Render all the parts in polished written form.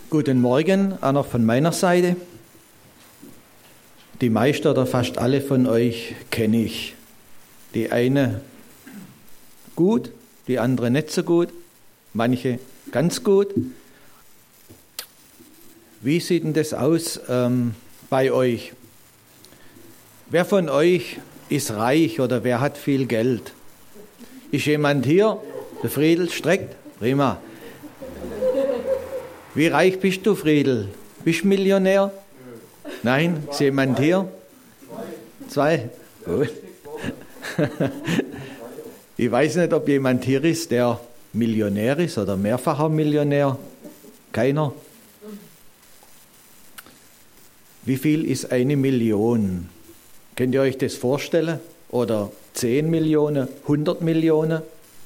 Guten Morgen, auch noch von meiner Seite. Die meisten oder fast alle von euch kenne ich. Die eine gut, die andere nicht so gut, manche ganz gut. Wie sieht denn das aus bei euch? Wer von euch ist reich oder wer hat viel Geld? Ist jemand hier? Der Friedel streckt? Prima. Wie reich bist du, Friedel? Bist du Millionär? Nein? Ist jemand hier? Zwei? Gut. Ich weiß nicht, ob jemand hier ist, der Millionär ist oder mehrfacher Millionär. Keiner? Wie viel ist 1 Million? Könnt ihr euch das vorstellen? Oder 10 Millionen, 100 Millionen?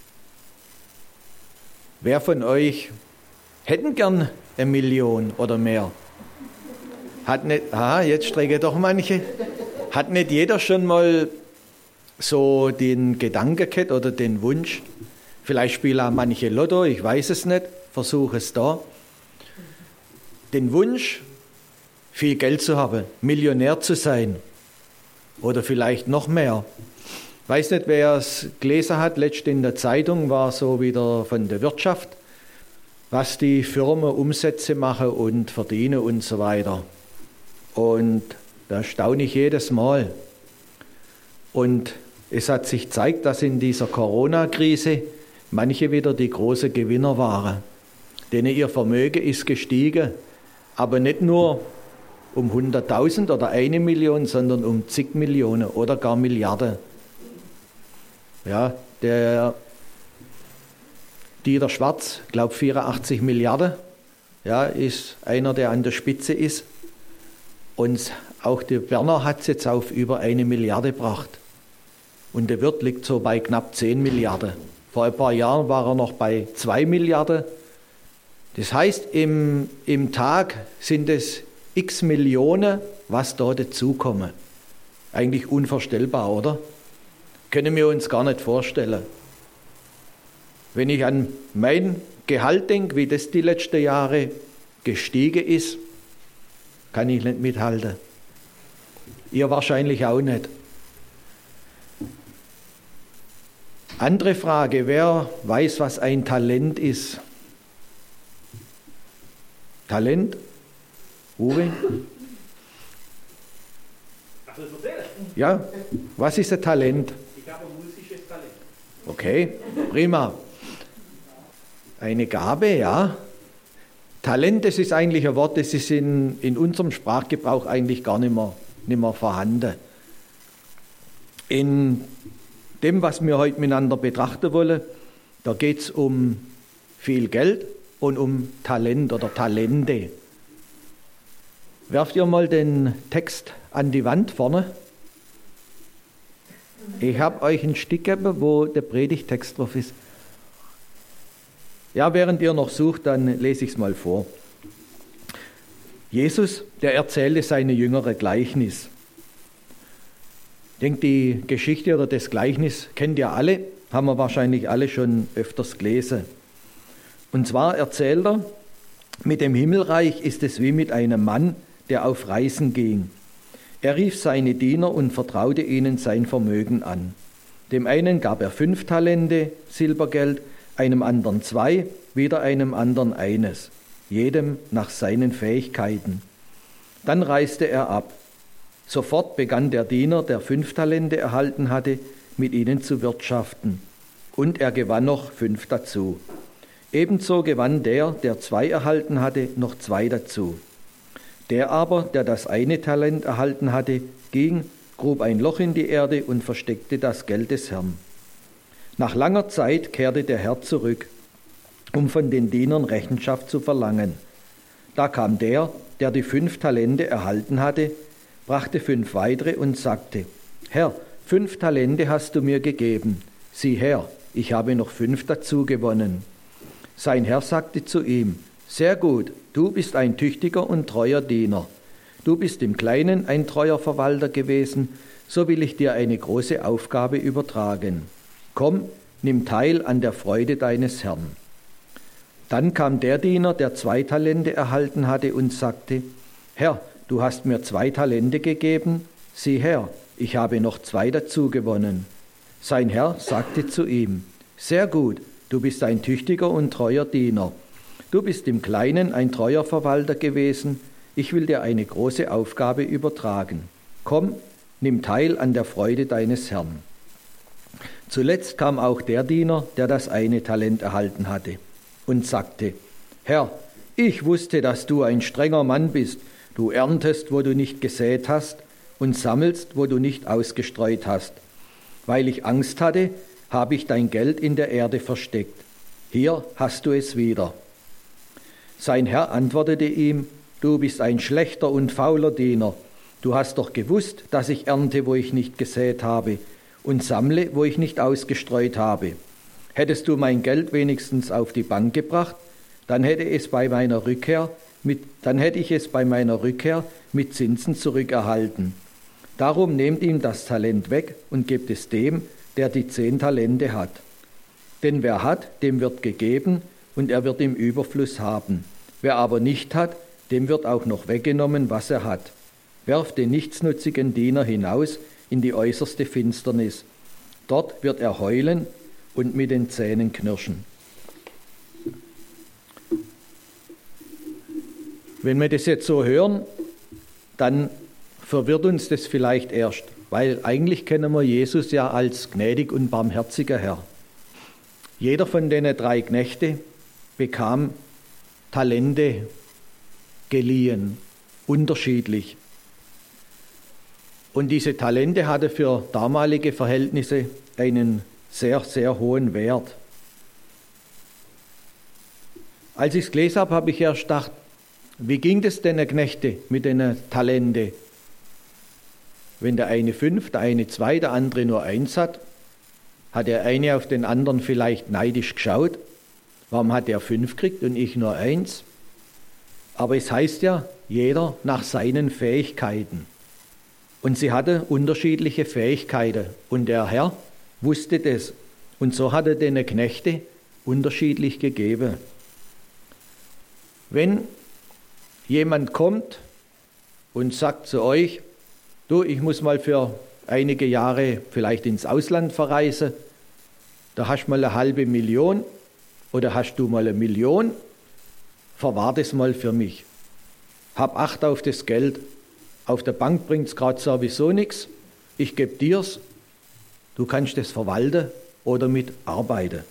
Wer von euch hätten gern 1 Million oder mehr? Hat nicht, jetzt strecke doch manche. Hat nicht jeder schon mal so den Gedanken gehabt oder den Wunsch? Vielleicht spielen auch manche Lotto, ich weiß es nicht, versuche es da. Den Wunsch, viel Geld zu haben, Millionär zu sein oder vielleicht noch mehr. Ich weiß nicht, wer es gelesen hat, letztens in der Zeitung war so wieder von der Wirtschaft, was die Firmen Umsätze machen und verdienen und so weiter. Und da staune ich jedes Mal. Und es hat sich gezeigt, dass in dieser Corona-Krise manche wieder die großen Gewinner waren. Denen ihr Vermögen ist gestiegen, aber nicht nur um 100.000 oder 1 Million, sondern um zig Millionen oder gar Milliarden. Ja, der Dieter Schwarz, glaube 84 Milliarden, ja, ist einer, der an der Spitze ist. Und auch der Berner hat es jetzt auf über 1 Milliarde gebracht. Und der Wirt liegt so bei knapp 10 Milliarden. Vor ein paar Jahren war er noch bei 2 Milliarden. Das heißt, im Tag sind es x Millionen, was da dazukommen. Eigentlich unvorstellbar, oder? Können wir uns gar nicht vorstellen. Wenn ich an mein Gehalt denke, wie das die letzten Jahre gestiegen ist, kann ich nicht mithalten. Ihr wahrscheinlich auch nicht. Andere Frage, wer weiß, was ein Talent ist? Talent? Uwe? Ja, was ist ein Talent? Ich habe ein musisches Talent. Okay, prima. Eine Gabe, ja. Talent, das ist eigentlich ein Wort, das ist in unserem Sprachgebrauch eigentlich gar nicht mehr vorhanden. In dem, was wir heute miteinander betrachten wollen, da geht es um viel Geld und um Talent oder Talente. Werft ihr mal den Text an die Wand vorne. Ich habe euch ein Stück gegeben, wo der Predigtext drauf ist. Ja, während ihr noch sucht, dann lese ich es mal vor. Jesus, der erzählte seine Jüngere Gleichnis. Ich denke, die Geschichte oder das Gleichnis kennt ihr alle, haben wir wahrscheinlich alle schon öfters gelesen. Und zwar erzählt er, mit dem Himmelreich ist es wie mit einem Mann, der auf Reisen ging. Er rief seine Diener und vertraute ihnen sein Vermögen an. Dem einen gab er 5 Talente Silbergeld, einem anderen 2, wieder einem anderen 1, jedem nach seinen Fähigkeiten. Dann reiste er ab. Sofort begann der Diener, der 5 Talente erhalten hatte, mit ihnen zu wirtschaften. Und er gewann noch 5 dazu. Ebenso gewann der 2 erhalten hatte, noch 2 dazu. Der aber, der das eine Talent erhalten hatte, ging, grub ein Loch in die Erde und versteckte das Geld des Herrn. Nach langer Zeit kehrte der Herr zurück, um von den Dienern Rechenschaft zu verlangen. Da kam der die 5 Talente erhalten hatte, brachte 5 weitere und sagte: Herr, 5 Talente hast du mir gegeben. Sieh her, ich habe noch 5 dazu gewonnen. Sein Herr sagte zu ihm: Sehr gut, du bist ein tüchtiger und treuer Diener. Du bist im Kleinen ein treuer Verwalter gewesen, so will ich dir eine große Aufgabe übertragen. Komm, nimm teil an der Freude deines Herrn. Dann kam der Diener, der 2 Talente erhalten hatte, und sagte: Herr, du hast mir 2 Talente gegeben, sieh her, ich habe noch 2 dazu gewonnen. Sein Herr sagte zu ihm: Sehr gut, du bist ein tüchtiger und treuer Diener. Du bist im Kleinen ein treuer Verwalter gewesen, ich will dir eine große Aufgabe übertragen. Komm, nimm teil an der Freude deines Herrn. Zuletzt kam auch der Diener, der das 1 Talent erhalten hatte, und sagte: Herr, ich wusste, dass du ein strenger Mann bist. Du erntest, wo du nicht gesät hast, und sammelst, wo du nicht ausgestreut hast. Weil ich Angst hatte, habe ich dein Geld in der Erde versteckt. Hier hast du es wieder. Sein Herr antwortete ihm: Du bist ein schlechter und fauler Diener. Du hast doch gewusst, dass ich ernte, wo ich nicht gesät habe, und sammle, wo ich nicht ausgestreut habe. Hättest du mein Geld wenigstens auf die Bank gebracht, dann hätte ich es bei meiner Rückkehr mit Zinsen zurückerhalten. Darum nehmt ihm das Talent weg und gebt es dem, der die 10 Talente hat. Denn wer hat, dem wird gegeben, und er wird im Überfluss haben. Wer aber nicht hat, dem wird auch noch weggenommen, was er hat. Werft den nichtsnutzigen Diener hinaus in die äußerste Finsternis. Dort wird er heulen und mit den Zähnen knirschen. Wenn wir das jetzt so hören, dann verwirrt uns das vielleicht erst, weil eigentlich kennen wir Jesus ja als gnädig und barmherziger Herr. Jeder von den 3 Knechte bekam Talente geliehen, unterschiedlich. Und diese Talente hatte für damalige Verhältnisse einen sehr, sehr hohen Wert. Als ich es gelesen habe, habe ich erst gedacht, wie ging das den Knechte mit den Talente? Wenn der eine 5, der eine 2, der andere nur 1 hat der eine auf den anderen vielleicht neidisch geschaut. Warum hat er 5 gekriegt und ich nur 1? Aber es heißt ja, jeder nach seinen Fähigkeiten. Und sie hatte unterschiedliche Fähigkeiten. Und der Herr wusste das. Und so hat er den Knechte unterschiedlich gegeben. Wenn jemand kommt und sagt zu euch: Du, ich muss mal für einige Jahre vielleicht ins Ausland verreisen, da hast du mal 500.000 oder hast du mal 1 Million, verwahr das mal für mich. Hab Acht auf das Geld. Auf der Bank bringt es gerade sowieso nichts. Ich gebe dir's. Du kannst es verwalten oder mit arbeiten.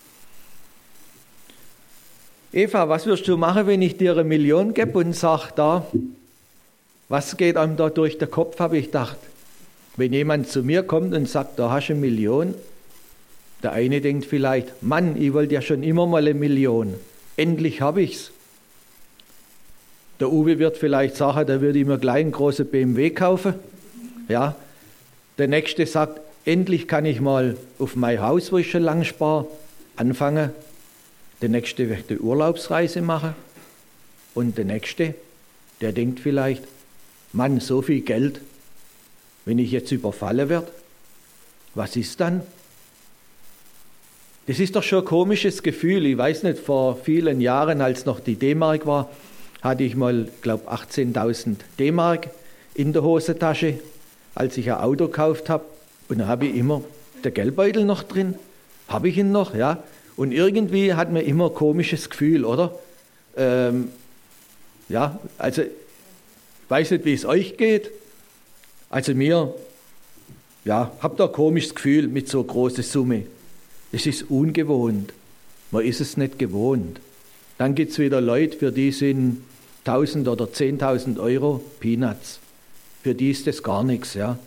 Eva, was wirst du machen, wenn ich dir 1 Million gebe und sage, da, was geht einem da durch den Kopf, habe ich gedacht. Wenn jemand zu mir kommt und sagt, da hast du 1 Million, der eine denkt vielleicht, Mann, ich wollte ja schon immer mal 1 Million. Endlich habe ich's. Der Uwe wird vielleicht sagen, da würde ich mir gleich einen großen BMW kaufen. Ja. Der nächste sagt, endlich kann ich mal auf mein Haus, wo ich schon lange spare, anfangen. Der nächste wird eine Urlaubsreise machen. Und der nächste, der denkt vielleicht, Mann, so viel Geld, wenn ich jetzt überfallen werde, was ist dann? Das ist doch schon ein komisches Gefühl. Ich weiß nicht, vor vielen Jahren, als noch die D-Mark war, hatte ich mal, glaube 18.000 D-Mark in der Hosentasche, als ich ein Auto gekauft habe. Und da habe ich immer den Geldbeutel noch drin. Habe ich ihn noch, ja. Und irgendwie hat man immer ein komisches Gefühl, oder? Ja, also ich weiß nicht, wie es euch geht. Also mir, ja, habt ihr ein komisches Gefühl mit so großer Summe. Es ist ungewohnt. Man ist es nicht gewohnt. Dann gibt es wieder Leute, für die sind 1.000 oder 10.000 Euro Peanuts. Für die ist das gar nichts, ja.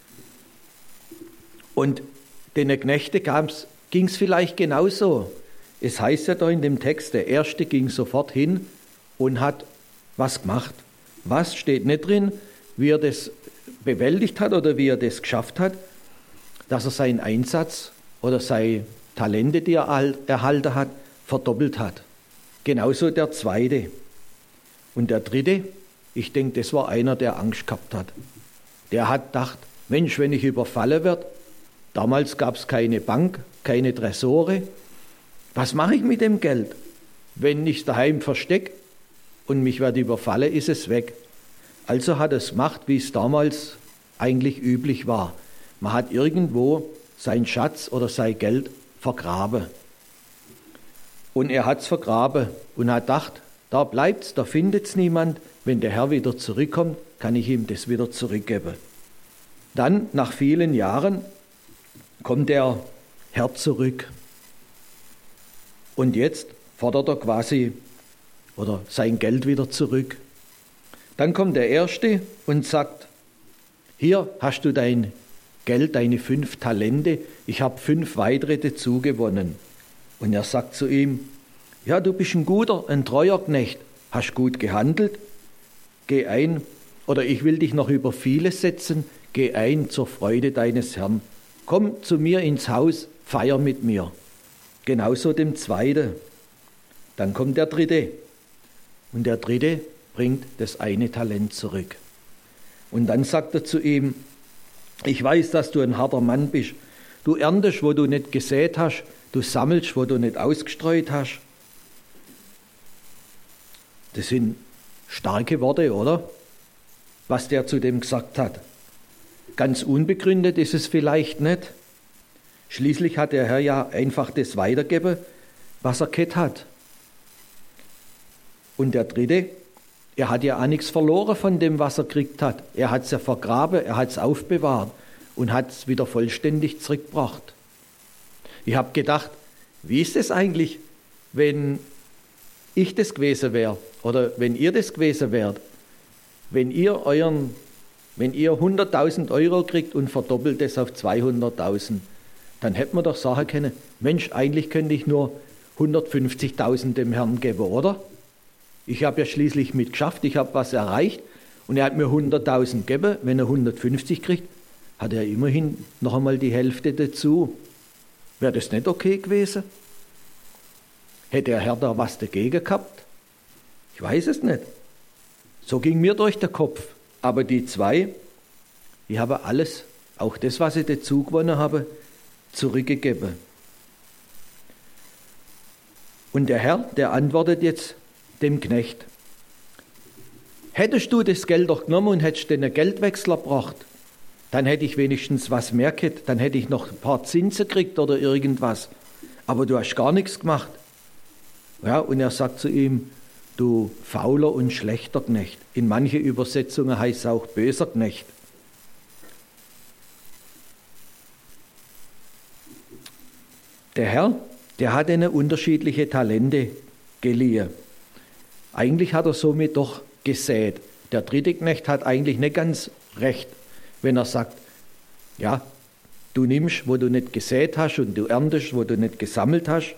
Und den Knechten ging es vielleicht genauso. Es heißt ja da in dem Text, der Erste ging sofort hin und hat was gemacht. Was steht nicht drin, wie er das bewältigt hat oder wie er das geschafft hat, dass er seinen Einsatz oder seine Talente, die er erhalten hat, verdoppelt hat. Genauso der Zweite. Und der Dritte, ich denke, das war einer, der Angst gehabt hat. Der hat gedacht, Mensch, wenn ich überfallen werde, damals gab es keine Bank, keine Tresore, was mache ich mit dem Geld? Wenn ich es daheim verstecke und mich werde überfallen, ist es weg. Also hat er es gemacht, wie es damals eigentlich üblich war. Man hat irgendwo seinen Schatz oder sein Geld vergraben. Und er hat es vergraben und hat gedacht, da bleibt es, da findet es niemand. Wenn der Herr wieder zurückkommt, kann ich ihm das wieder zurückgeben. Dann, nach vielen Jahren, kommt der Herr zurück. Und jetzt fordert er quasi oder sein Geld wieder zurück. Dann kommt der Erste und sagt, hier hast du dein Geld, deine 5 Talente, ich habe 5 weitere dazu gewonnen. Und er sagt zu ihm, ja, du bist ein guter, ein treuer Knecht, hast gut gehandelt, geh ein, oder ich will dich noch über vieles setzen, geh ein zur Freude deines Herrn. Komm zu mir ins Haus, feier mit mir. Genauso dem Zweiten. Dann kommt der Dritte. Und der Dritte bringt das eine Talent zurück. Und dann sagt er zu ihm, ich weiß, dass du ein harter Mann bist. Du erntest, wo du nicht gesät hast. Du sammelst, wo du nicht ausgestreut hast. Das sind starke Worte, oder? Was der zu dem gesagt hat. Ganz unbegründet ist es vielleicht nicht. Schließlich hat der Herr ja einfach das weitergegeben, was er gehabt hat. Und der Dritte, er hat ja auch nichts verloren von dem, was er gekriegt hat. Er hat es ja vergraben, er hat es aufbewahrt und hat es wieder vollständig zurückgebracht. Ich habe gedacht, wie ist es eigentlich, wenn ich das gewesen wäre oder wenn ihr das gewesen wärt, wenn ihr 100.000 Euro kriegt und verdoppelt das auf 200.000, dann hätte man doch sagen können, Mensch, eigentlich könnte ich nur 150.000 dem Herrn geben, oder? Ich habe ja schließlich mitgeschafft, ich habe was erreicht und er hat mir 100.000 gegeben. Wenn er 150 kriegt, hat er immerhin noch einmal die Hälfte dazu. Wäre das nicht okay gewesen? Hätte der Herr da was dagegen gehabt? Ich weiß es nicht. So ging mir durch den Kopf. Aber die 2, die haben alles, auch das, was ich dazu gewonnen habe, zurückgegeben. Und der Herr, der antwortet jetzt dem Knecht, hättest du das Geld doch genommen und hättest den Geldwechsler gebracht, dann hätte ich wenigstens was mehr gehabt, dann hätte ich noch ein paar Zinsen gekriegt oder irgendwas. Aber du hast gar nichts gemacht. Ja, und er sagt zu ihm, du fauler und schlechter Knecht. In manchen Übersetzungen heißt es auch böser Knecht. Der Herr, der hat ihnen unterschiedliche Talente geliehen. Eigentlich hat er somit doch gesät. Der dritte Knecht hat eigentlich nicht ganz recht, wenn er sagt, ja, du nimmst, wo du nicht gesät hast und du erntest, wo du nicht gesammelt hast.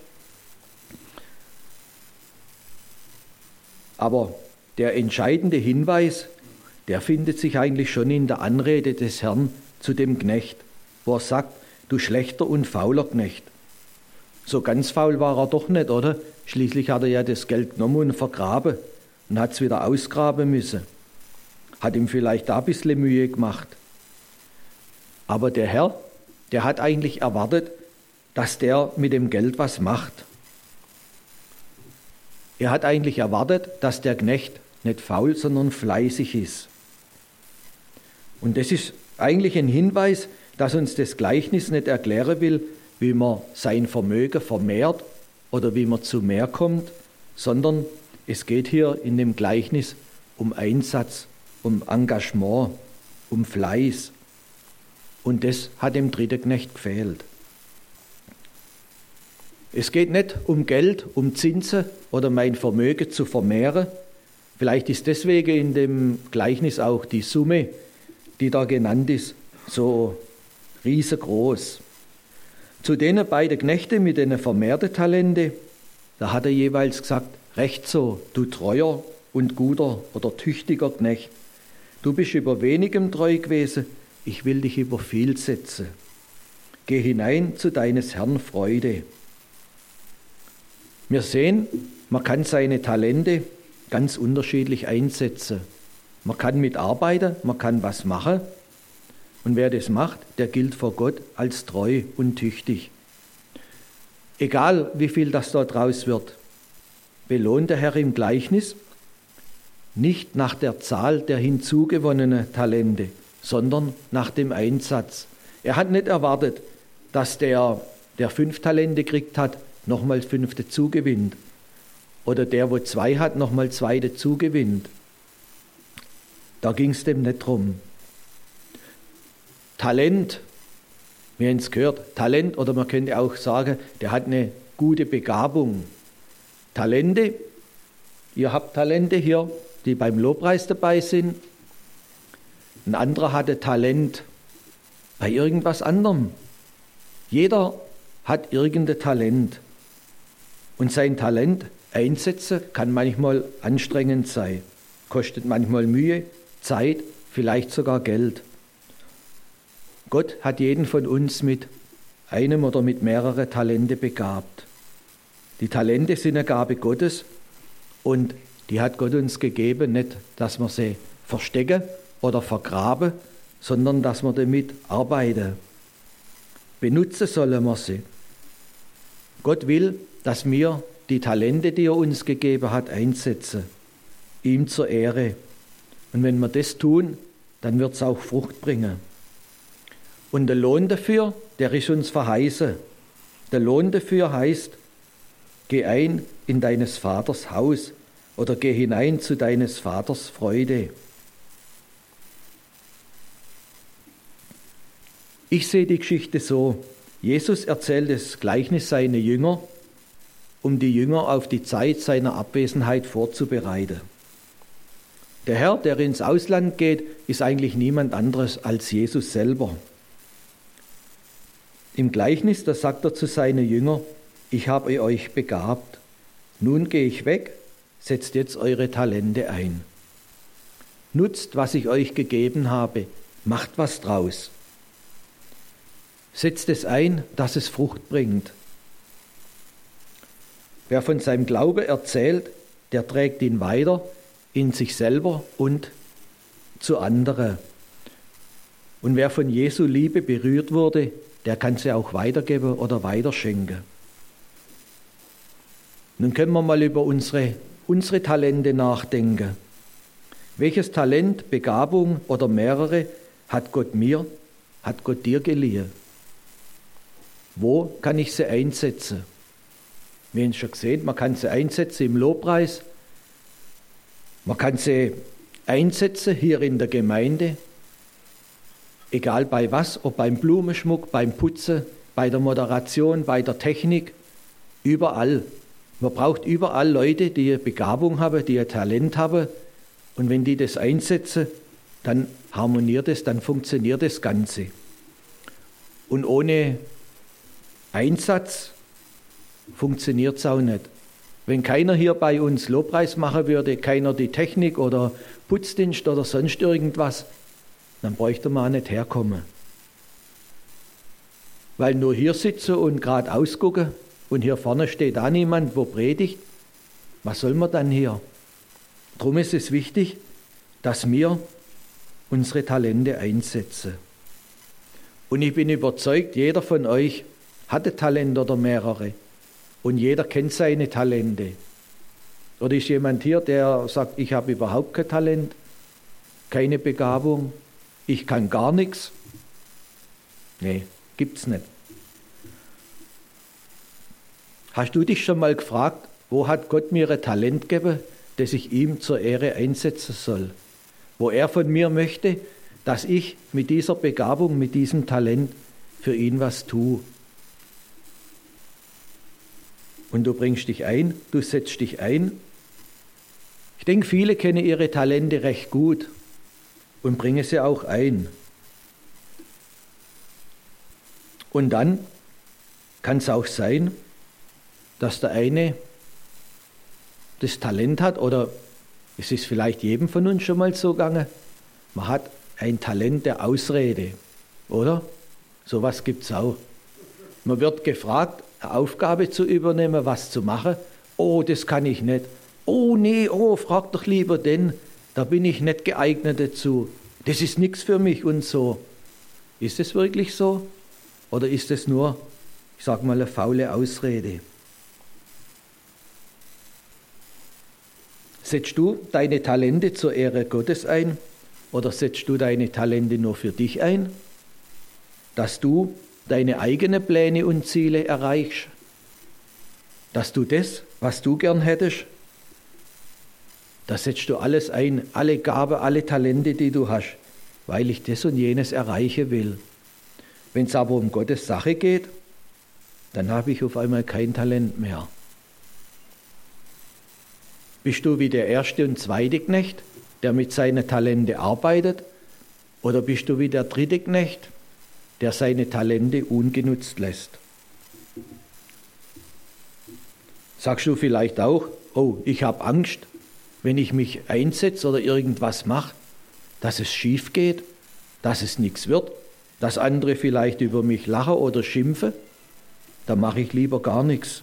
Aber der entscheidende Hinweis, der findet sich eigentlich schon in der Anrede des Herrn zu dem Knecht, wo er sagt, du schlechter und fauler Knecht. So ganz faul war er doch nicht, oder? Schließlich hat er ja das Geld genommen und vergraben und hat es wieder ausgraben müssen. Hat ihm vielleicht da ein bisschen Mühe gemacht. Aber der Herr, der hat eigentlich erwartet, dass der mit dem Geld was macht. Er hat eigentlich erwartet, dass der Knecht nicht faul, sondern fleißig ist. Und das ist eigentlich ein Hinweis, dass uns das Gleichnis nicht erklären will, wie man sein Vermögen vermehrt oder wie man zu mehr kommt, sondern es geht hier in dem Gleichnis um Einsatz, um Engagement, um Fleiß. Und das hat dem dritten Knecht gefehlt. Es geht nicht um Geld, um Zinsen oder mein Vermögen zu vermehren. Vielleicht ist deswegen in dem Gleichnis auch die Summe, die da genannt ist, so riesengroß. Zu denen beiden Knechte mit den vermehrten Talente, da hat er jeweils gesagt, recht so, du treuer und guter oder tüchtiger Knecht. Du bist über wenigem treu gewesen, ich will dich über viel setzen. Geh hinein zu deines Herrn Freude. Wir sehen, man kann seine Talente ganz unterschiedlich einsetzen. Man kann mitarbeiten, man kann was machen. Und wer das macht, der gilt vor Gott als treu und tüchtig. Egal, wie viel das da draus wird. belohnt der Herr im Gleichnis nicht nach der Zahl der hinzugewonnenen Talente, sondern nach dem Einsatz. Er hat nicht erwartet, dass der 5 Talente gekriegt hat, nochmal 5 dazugewinnt. Oder der, wo 2 hat, nochmal 2 dazugewinnt. Da ging es dem nicht drum. Talent, wir haben es gehört, Talent, oder man könnte auch sagen, der hat eine gute Begabung. Talente, ihr habt Talente hier, die beim Lobpreis dabei sind. Ein anderer hatte Talent bei irgendwas anderem. Jeder hat irgendein Talent. Und sein Talent einsetzen kann manchmal anstrengend sein. Kostet manchmal Mühe, Zeit, vielleicht sogar Geld. Gott hat jeden von uns mit einem oder mit mehreren Talente begabt. Die Talente sind eine Gabe Gottes und die hat Gott uns gegeben, nicht, dass wir sie verstecken oder vergraben, sondern dass wir damit arbeiten. Benutzen sollen wir sie. Gott will, dass wir die Talente, die er uns gegeben hat, einsetzen. Ihm zur Ehre. Und wenn wir das tun, dann wird es auch Frucht bringen. Und der Lohn dafür, der ist uns verheißen. Der Lohn dafür heißt, geh ein in deines Vaters Haus oder geh hinein zu deines Vaters Freude. Ich sehe die Geschichte so, Jesus erzählt das Gleichnis seiner Jünger, um die Jünger auf die Zeit seiner Abwesenheit vorzubereiten. Der Herr, der ins Ausland geht, ist eigentlich niemand anderes als Jesus selber. Im Gleichnis, da sagt er zu seinen Jüngern, ich habe euch begabt, nun gehe ich weg, setzt jetzt eure Talente ein. Nutzt, was ich euch gegeben habe, macht was draus. Setzt es ein, dass es Frucht bringt. Wer von seinem Glaube erzählt, der trägt ihn weiter in sich selber und zu anderen. Und wer von Jesu Liebe berührt wurde, der kann sie auch weitergeben oder weiterschenken. Nun können wir mal über unsere Talente nachdenken. Welches Talent, Begabung oder mehrere hat Gott dir geliehen? Wo kann ich sie einsetzen? Wir haben es schon gesehen, man kann sie einsetzen im Lobpreis, man kann sie einsetzen hier in der Gemeinde, egal bei was, ob beim Blumenschmuck, beim Putzen, bei der Moderation, bei der Technik, überall. Man braucht überall Leute, die eine Begabung haben, die ein Talent haben. Und wenn die das einsetzen, dann harmoniert es, dann funktioniert das Ganze. Und ohne Einsatz funktioniert es auch nicht. Wenn keiner hier bei uns Lobpreis machen würde, keiner die Technik oder Putzdienst oder sonst irgendwas, dann bräuchte man auch nicht herkommen. Weil nur hier sitzen und gerade ausgucken und hier vorne steht auch niemand, wo predigt, was soll man dann hier? Darum ist es wichtig, dass wir unsere Talente einsetzen. Und ich bin überzeugt, jeder von euch hat ein Talent oder mehrere. Und jeder kennt seine Talente. Oder ist jemand hier, der sagt, ich habe überhaupt kein Talent, keine Begabung, ich kann gar nichts? Nee, gibt's nicht. Hast du dich schon mal gefragt, wo hat Gott mir ein Talent gegeben, das ich ihm zur Ehre einsetzen soll? Wo er von mir möchte, dass ich mit dieser Begabung, mit diesem Talent für ihn was tue. Und du bringst dich ein, du setzt dich ein. Ich denke, viele kennen ihre Talente recht gut und bringen sie auch ein. Und dann kann es auch sein, dass der eine das Talent hat, oder es ist vielleicht jedem von uns schon mal so gegangen, man hat ein Talent der Ausrede, oder? Sowas gibt es auch. Man wird gefragt, eine Aufgabe zu übernehmen, was zu machen. Oh, das kann ich nicht. Oh, nee, frag doch lieber den, da bin ich nicht geeignet dazu. Das ist nichts für mich und so. Ist es wirklich so? Oder ist es nur, ich sage mal, eine faule Ausrede? Setzt du deine Talente zur Ehre Gottes ein oder setzt du deine Talente nur für dich ein, dass du deine eigenen Pläne und Ziele erreichst, dass du das, was du gern hättest, da setzt du alles ein, alle Gaben, alle Talente, die du hast, weil ich das und jenes erreichen will. Wenn es aber um Gottes Sache geht, dann habe ich auf einmal kein Talent mehr. Bist du wie der erste und zweite Knecht, der mit seinen Talenten arbeitet, oder bist du wie der dritte Knecht, der seine Talente ungenutzt lässt? Sagst du vielleicht auch, oh, ich habe Angst, wenn ich mich einsetze oder irgendwas mache, dass es schief geht, dass es nichts wird, dass andere vielleicht über mich lachen oder schimpfen, da mache ich lieber gar nichts.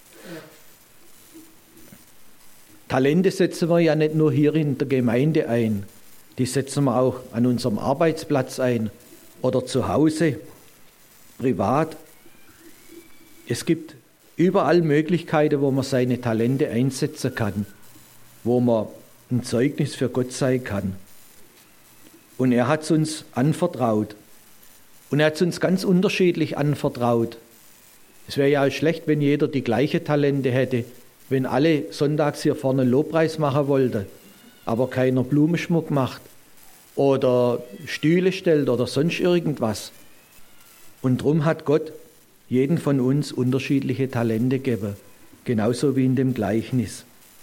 Talente setzen wir ja nicht nur hier in der Gemeinde ein, die setzen wir auch an unserem Arbeitsplatz ein oder zu Hause, privat. Es gibt überall Möglichkeiten, wo man seine Talente einsetzen kann, wo man ein Zeugnis für Gott sein kann. Und er hat es uns anvertraut. Und er hat es uns ganz unterschiedlich anvertraut. Es wäre ja schlecht, wenn jeder die gleichen Talente hätte, wenn alle sonntags hier vorne Lobpreis machen wollten, aber keiner Blumenschmuck macht oder Stühle stellt oder sonst irgendwas. Und darum hat Gott jeden von uns unterschiedliche Talente gegeben, genauso wie in dem Gleichnis.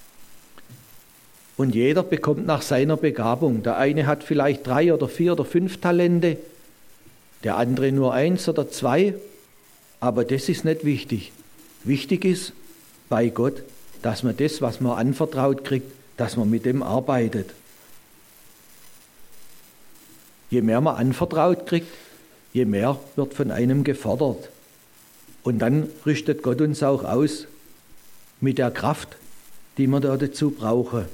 Und jeder bekommt nach seiner Begabung. Der eine hat vielleicht 3 oder 4 oder 5 Talente, der andere nur 1 oder 2, aber das ist nicht wichtig. Wichtig ist bei Gott, dass man das, was man anvertraut kriegt, dass man mit dem arbeitet. Je mehr man anvertraut kriegt, je mehr wird von einem gefordert. Und dann rüstet Gott uns auch aus mit der Kraft, die wir da dazu brauchen.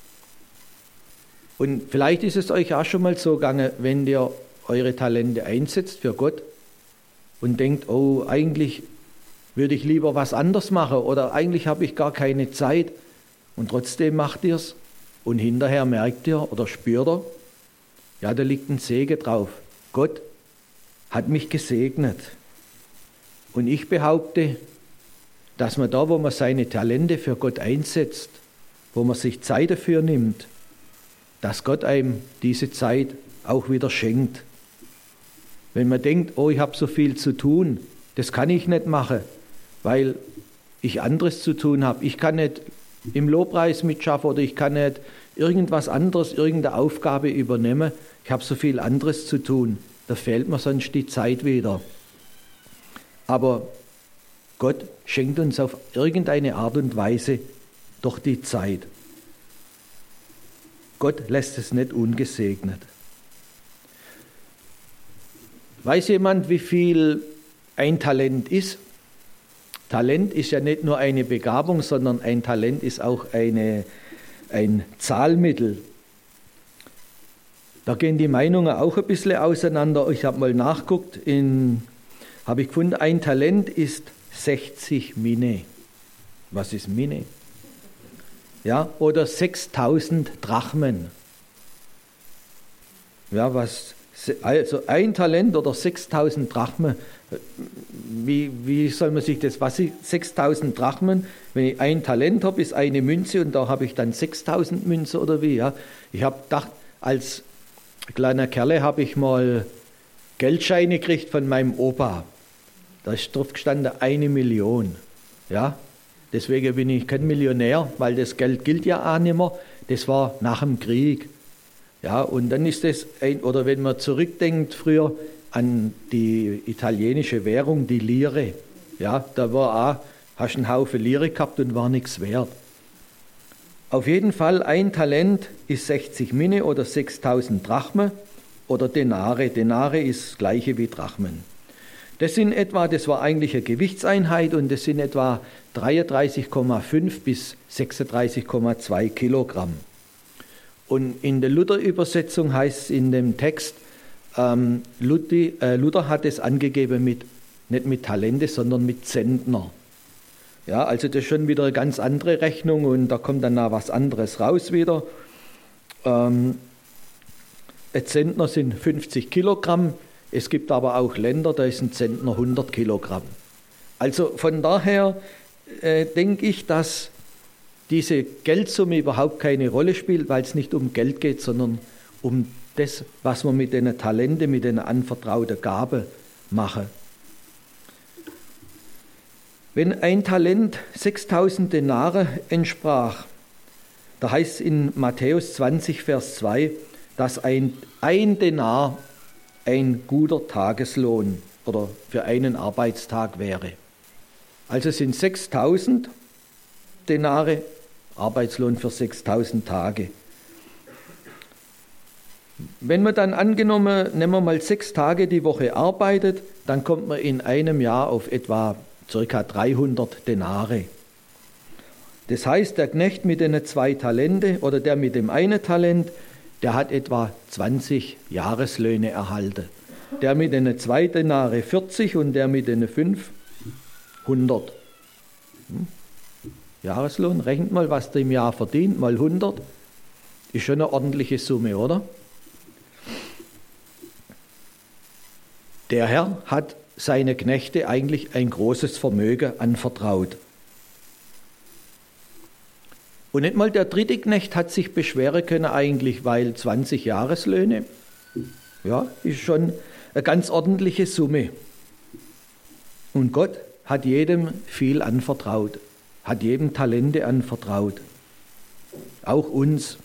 Und vielleicht ist es euch auch schon mal so gegangen, wenn ihr eure Talente einsetzt für Gott und denkt, oh, eigentlich würde ich lieber was anderes machen oder eigentlich habe ich gar keine Zeit und trotzdem macht ihr es und hinterher merkt ihr oder spürt ihr, ja, da liegt ein Segen drauf. Gott hat mich gesegnet. Und ich behaupte, dass man da, wo man seine Talente für Gott einsetzt, wo man sich Zeit dafür nimmt, dass Gott einem diese Zeit auch wieder schenkt. Wenn man denkt, oh, ich habe so viel zu tun, das kann ich nicht machen, weil ich anderes zu tun habe. Ich kann nicht im Lobpreis mitschaffen oder ich kann nicht irgendwas anderes, irgendeine Aufgabe übernehmen. Ich habe so viel anderes zu tun. Da fehlt mir sonst die Zeit wieder. Aber Gott schenkt uns auf irgendeine Art und Weise doch die Zeit. Gott lässt es nicht ungesegnet. Weiß jemand, wie viel ein Talent ist? Talent ist ja nicht nur eine Begabung, sondern ein Talent ist auch ein Zahlmittel. Da gehen die Meinungen auch ein bisschen auseinander. Ich habe mal nachgeguckt, habe ich gefunden, ein Talent ist 60 Mine. Was ist Mine? Ja, oder 6000 Drachmen. Ja, also ein Talent oder 6000 Drachmen. Wie soll man sich das, 6000 Drachmen, wenn ich ein Talent habe, ist eine Münze und da habe ich dann 6000 Münze oder wie, ja. Ich habe gedacht, als kleiner Kerle habe ich mal Geldscheine gekriegt von meinem Opa. Da ist drauf gestanden 1 Million, ja. Deswegen bin ich kein Millionär, weil das Geld gilt ja auch nicht mehr. Das war nach dem Krieg. Ja, und dann ist das, oder wenn man zurückdenkt früher an die italienische Währung, die Lire, ja, da war auch, hast einen Haufen Lire gehabt und war nichts wert. Auf jeden Fall, ein Talent ist 60 Mine oder 6000 Drachmen oder Denare. Denare ist das gleiche wie Drachmen. Das war eigentlich eine Gewichtseinheit und das sind etwa 33,5 bis 36,2 Kilogramm. Und in der Luther-Übersetzung heißt es in dem Text, Luther hat es angegeben nicht mit Talente, sondern mit Zentner. Ja, also das ist schon wieder eine ganz andere Rechnung und da kommt dann noch was anderes raus wieder. Ein Zentner sind 50 Kilogramm. Es gibt aber auch Länder, da ist ein Zentner 100 Kilogramm. Also von daher denke ich, dass diese Geldsumme überhaupt keine Rolle spielt, weil es nicht um Geld geht, sondern um das, was man mit den Talenten, mit den anvertrauten Gaben mache. Wenn ein Talent 6000 Denare entsprach, da heißt es in Matthäus 20, Vers 2, dass ein Denar ein guter Tageslohn oder für einen Arbeitstag wäre. Also sind 6000 Denare Arbeitslohn für 6000 Tage. Wenn man dann angenommen, nehmen wir mal 6 Tage die Woche arbeitet, dann kommt man in einem Jahr auf etwa ca. 300 Denare. Das heißt, der Knecht mit den 2 Talente oder der mit dem einen Talent, der hat etwa 20 Jahreslöhne erhalten. Der mit den 2 Denare 40 und der mit den 5 100. Jahreslohn, rechnet mal, was der im Jahr verdient, mal 100. Ist schon eine ordentliche Summe, oder? Der Herr hat seine Knechte eigentlich ein großes Vermögen anvertraut. Und nicht mal der dritte Knecht hat sich beschweren können eigentlich, weil 20 Jahreslöhne, ja, ist schon eine ganz ordentliche Summe. Und Gott hat jedem viel anvertraut, hat jedem Talente anvertraut, auch uns.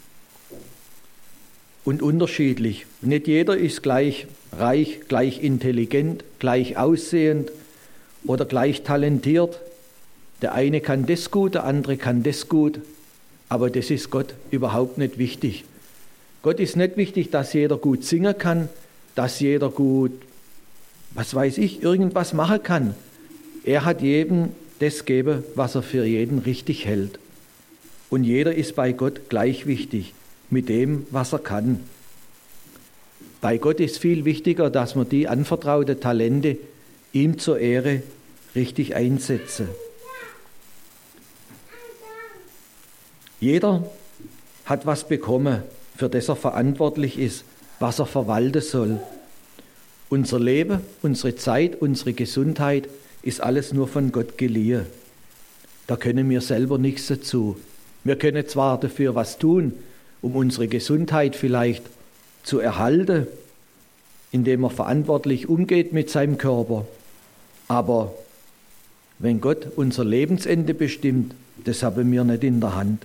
Und unterschiedlich. Nicht jeder ist gleich reich, gleich intelligent, gleich aussehend oder gleich talentiert. Der eine kann das gut, der andere kann das gut. Aber das ist Gott überhaupt nicht wichtig. Gott ist nicht wichtig, dass jeder gut singen kann, dass jeder gut, was weiß ich, irgendwas machen kann. Er hat jedem das gegeben, was er für jeden richtig hält. Und jeder ist bei Gott gleich wichtig, mit dem, was er kann. Bei Gott ist viel wichtiger, dass man die anvertrauten Talente ihm zur Ehre richtig einsetzen. Jeder hat was bekommen, für das er verantwortlich ist, was er verwalten soll. Unser Leben, unsere Zeit, unsere Gesundheit ist alles nur von Gott geliehen. Da können wir selber nichts dazu. Wir können zwar dafür was tun, um unsere Gesundheit vielleicht zu erhalten, indem er verantwortlich umgeht mit seinem Körper. Aber wenn Gott unser Lebensende bestimmt, das haben wir nicht in der Hand.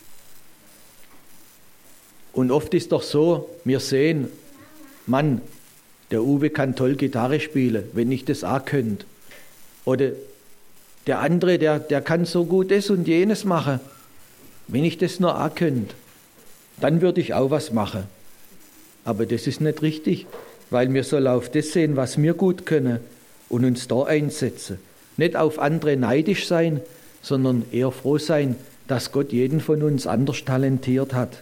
Und oft ist doch so, wir sehen, Mann, der Uwe kann toll Gitarre spielen, wenn ich das auch könnte. Oder der andere, der kann so gut das und jenes machen, wenn ich das nur auch könnte. Dann würde ich auch was machen. Aber das ist nicht richtig, weil wir sollen auf das sehen, was wir gut können und uns da einsetzen. Nicht auf andere neidisch sein, sondern eher froh sein, dass Gott jeden von uns anders talentiert hat.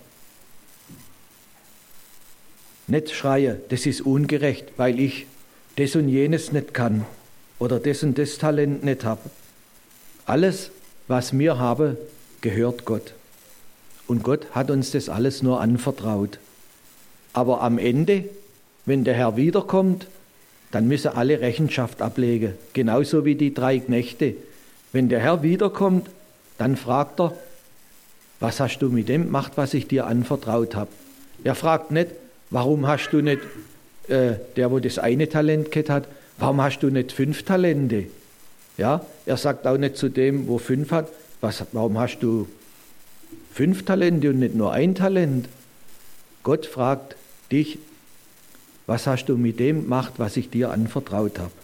Nicht schreien, das ist ungerecht, weil ich das und jenes nicht kann oder das und das Talent nicht habe. Alles, was wir haben, gehört Gott. Und Gott hat uns das alles nur anvertraut. Aber am Ende, wenn der Herr wiederkommt, dann müssen alle Rechenschaft ablegen. Genauso wie die 3 Knechte. Wenn der Herr wiederkommt, dann fragt er, was hast du mit dem gemacht, was ich dir anvertraut habe? Er fragt nicht, warum hast du nicht, der wo das eine Talent gehabt hat, warum hast du nicht 5 Talente? Ja, er sagt auch nicht zu dem, wo 5 hat, warum hast du 5 Talente und nicht nur 1 Talent? Gott fragt dich, was hast du mit dem gemacht, was ich dir anvertraut habe?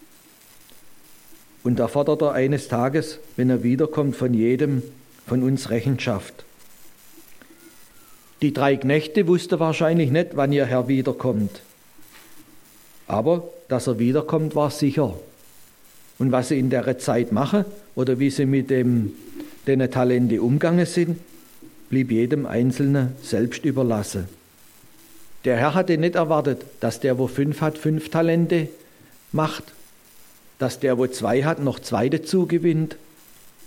Und da fordert er eines Tages, wenn er wiederkommt, von jedem von uns Rechenschaft. Die 3 Knechte wussten wahrscheinlich nicht, wann ihr Herr wiederkommt. Aber dass er wiederkommt, war sicher. Und was sie in der Zeit machen oder wie sie mit den Talenten umgegangen sind, blieb jedem Einzelnen selbst überlassen. Der Herr hatte nicht erwartet, dass der, wo 5 hat, 5 Talente macht, dass der, wo 2 hat, noch 2 dazu gewinnt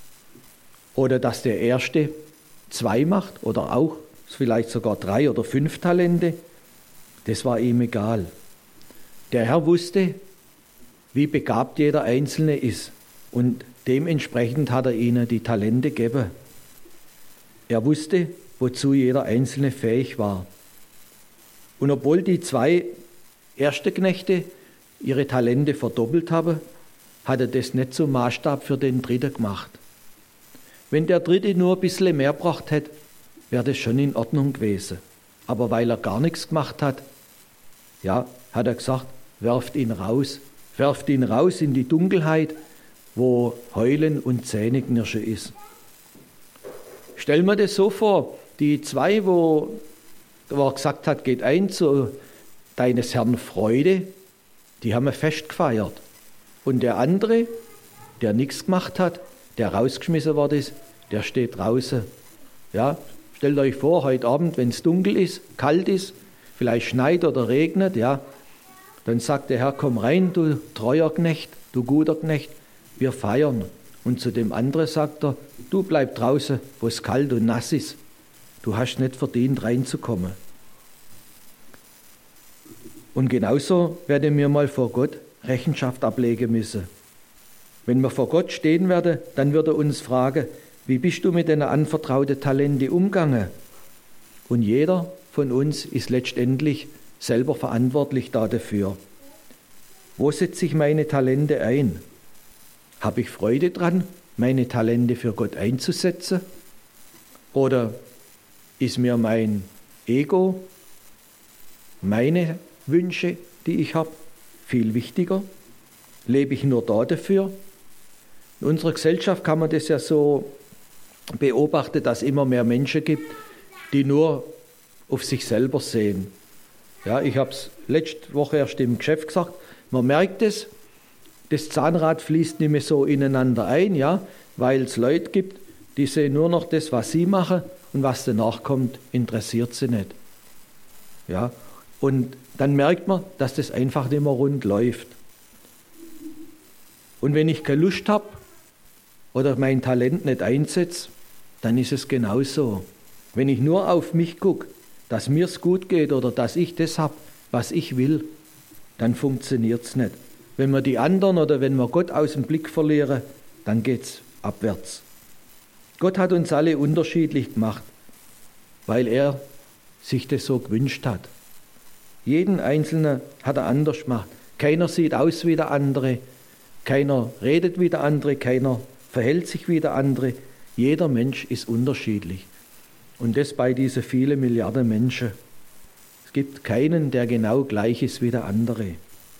oder dass der Erste 2 macht oder auch vielleicht sogar 3 oder 5 Talente, das war ihm egal. Der Herr wusste, wie begabt jeder Einzelne ist und dementsprechend hat er ihnen die Talente gegeben. Er wusste, wozu jeder Einzelne fähig war. Und obwohl die 2 ersten Knechte ihre Talente verdoppelt haben, hat er das nicht zum Maßstab für den Dritten gemacht. Wenn der Dritte nur ein bisschen mehr gebracht hätte, wäre das schon in Ordnung gewesen. Aber weil er gar nichts gemacht hat, ja, hat er gesagt, werft ihn raus in die Dunkelheit, wo Heulen und Zähneknirschen ist. Stell mir das so vor, die 2, wo er gesagt hat, geht ein zu deines Herrn Freude, die haben ein Fest gefeiert. Und der andere, der nichts gemacht hat, der rausgeschmissen worden ist, der steht draußen. Ja, stellt euch vor, heute Abend, wenn es dunkel ist, kalt ist, vielleicht schneit oder regnet, ja, dann sagt der Herr, komm rein, du treuer Knecht, du guter Knecht, wir feiern. Und zu dem anderen sagt er, du bleib draußen, wo es kalt und nass ist. Du hast nicht verdient, reinzukommen. Und genauso werden wir mal vor Gott Rechenschaft ablegen müssen. Wenn wir vor Gott stehen werden, dann wird er uns fragen, wie bist du mit den anvertrauten Talenten umgegangen? Und jeder von uns ist letztendlich selber verantwortlich dafür. Wo setze ich meine Talente ein? Habe ich Freude dran, meine Talente für Gott einzusetzen? Oder ist mir mein Ego, meine Wünsche, die ich habe, viel wichtiger? Lebe ich nur dafür? In unserer Gesellschaft kann man das ja so beobachten, dass es immer mehr Menschen gibt, die nur auf sich selber sehen. Ja, ich habe es letzte Woche erst im Geschäft gesagt, man merkt es, das Zahnrad fließt nicht mehr so ineinander ein, ja, weil es Leute gibt, die sehen nur noch das, was sie machen und was danach kommt, interessiert sie nicht. Ja, und dann merkt man, dass das einfach nicht mehr rund läuft. Und wenn ich keine Lust habe oder mein Talent nicht einsetze, dann ist es genauso. Wenn ich nur auf mich gucke, dass mir es gut geht oder dass ich das habe, was ich will, dann funktioniert es nicht. Wenn wir die anderen oder wenn wir Gott aus dem Blick verlieren, dann geht es abwärts. Gott hat uns alle unterschiedlich gemacht, weil er sich das so gewünscht hat. Jeden Einzelnen hat er anders gemacht. Keiner sieht aus wie der andere, keiner redet wie der andere, keiner verhält sich wie der andere. Jeder Mensch ist unterschiedlich. Und das bei diesen vielen Milliarden Menschen. Es gibt keinen, der genau gleich ist wie der andere.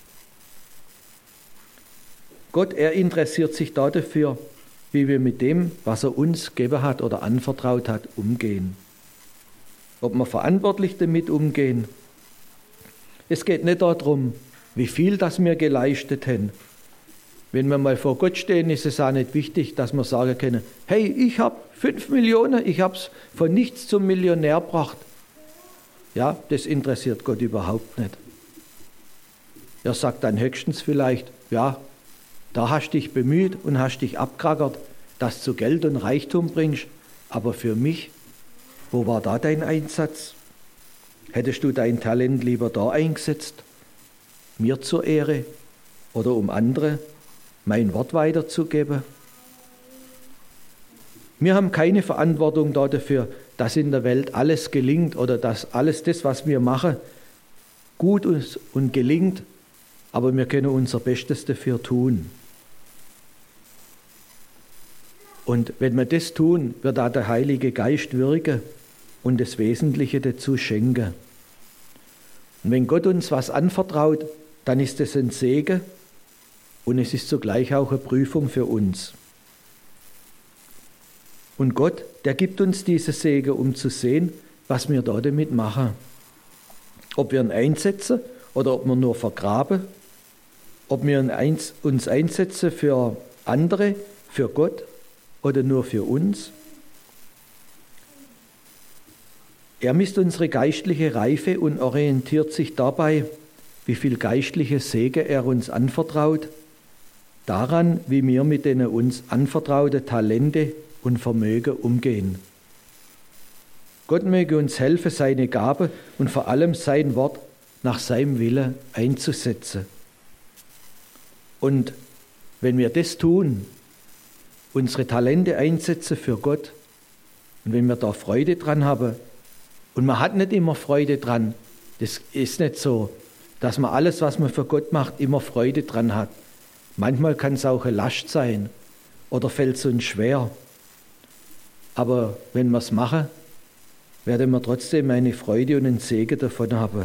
Gott, er interessiert sich dafür, wie wir mit dem, was er uns gegeben hat oder anvertraut hat, umgehen. Ob wir verantwortlich damit umgehen. Es geht nicht darum, wie viel das wir geleistet haben. Wenn wir mal vor Gott stehen, ist es auch nicht wichtig, dass wir sagen können, hey, ich habe 5 Millionen, ich habe es von nichts zum Millionär gebracht. Ja, das interessiert Gott überhaupt nicht. Er sagt dann höchstens vielleicht, ja, da hast du dich bemüht und hast dich abkrackert, dass du Geld und Reichtum bringst, aber für mich, wo war da dein Einsatz? Hättest du dein Talent lieber da eingesetzt, mir zur Ehre oder um andere mein Wort weiterzugeben? Wir haben keine Verantwortung dafür, dass in der Welt alles gelingt oder dass alles das, was wir machen, gut ist und gelingt, aber wir können unser Bestes dafür tun. Und wenn wir das tun, wird da der Heilige Geist wirken und das Wesentliche dazu schenken. Und wenn Gott uns was anvertraut, dann ist es ein Segen und es ist zugleich auch eine Prüfung für uns. Und Gott, der gibt uns diese Segen, um zu sehen, was wir da damit machen. Ob wir ihn einsetzen oder ob wir nur vergraben, ob wir uns einsetzen für andere, für Gott oder nur für uns. Er misst unsere geistliche Reife und orientiert sich dabei, wie viel geistliche Segen er uns anvertraut, daran, wie wir mit den uns anvertrauten Talente und Vermögen umgehen. Gott möge uns helfen, seine Gabe und vor allem sein Wort nach seinem Willen einzusetzen. Und wenn wir das tun, unsere Talente einsetzen für Gott, und wenn wir da Freude dran haben, und man hat nicht immer Freude dran, das ist nicht so, dass man alles, was man für Gott macht, immer Freude dran hat. Manchmal kann es auch eine Last sein oder fällt es uns schwer. Aber wenn wir es machen, werden wir trotzdem eine Freude und einen Segen davon haben.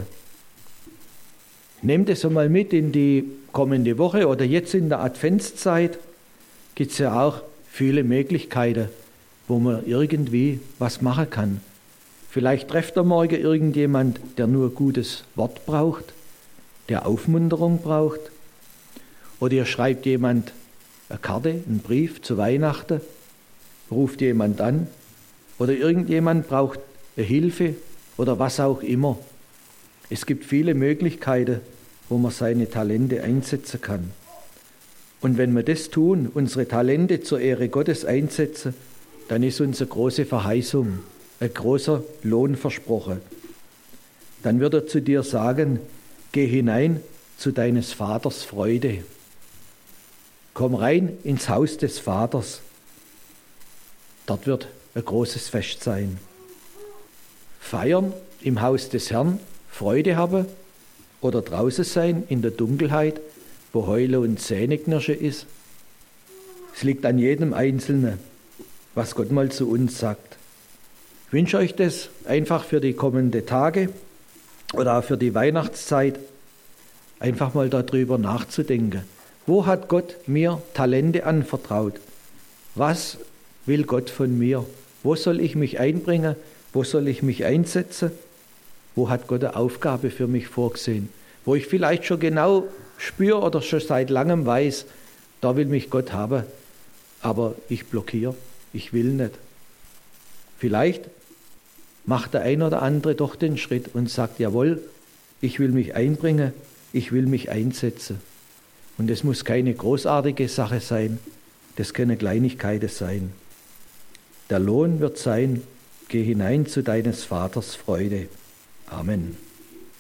Nehmt es einmal mit in die kommende Woche oder jetzt in der Adventszeit gibt es ja auch viele Möglichkeiten, wo man irgendwie was machen kann. Vielleicht trefft ihr morgen irgendjemand, der nur gutes Wort braucht, der Aufmunterung braucht. Oder ihr schreibt jemand eine Karte, einen Brief zu Weihnachten, ruft jemand an. Oder irgendjemand braucht eine Hilfe oder was auch immer. Es gibt viele Möglichkeiten, wo man seine Talente einsetzen kann. Und wenn wir das tun, unsere Talente zur Ehre Gottes einsetzen, dann ist uns eine große Verheißung, ein großer Lohn versprochen. Dann wird er zu dir sagen, geh hinein zu deines Vaters Freude. Komm rein ins Haus des Vaters. Dort wird ein großes Fest sein. Feiern im Haus des Herrn, Freude haben oder draußen sein in der Dunkelheit, wo Heule und Zähneknirschen ist. Es liegt an jedem Einzelnen, was Gott mal zu uns sagt. Ich wünsche euch das einfach für die kommenden Tage oder auch für die Weihnachtszeit, einfach mal darüber nachzudenken. Wo hat Gott mir Talente anvertraut? Was will Gott von mir? Wo soll ich mich einbringen? Wo soll ich mich einsetzen? Wo hat Gott eine Aufgabe für mich vorgesehen? Wo ich vielleicht schon genau spüre oder schon seit langem weiß, da will mich Gott haben, aber ich blockiere, ich will nicht. Vielleicht macht der ein oder andere doch den Schritt und sagt, jawohl, ich will mich einbringen, ich will mich einsetzen. Und das muss keine großartige Sache sein, das können Kleinigkeiten sein. Der Lohn wird sein, geh hinein zu deines Vaters Freude. Amen.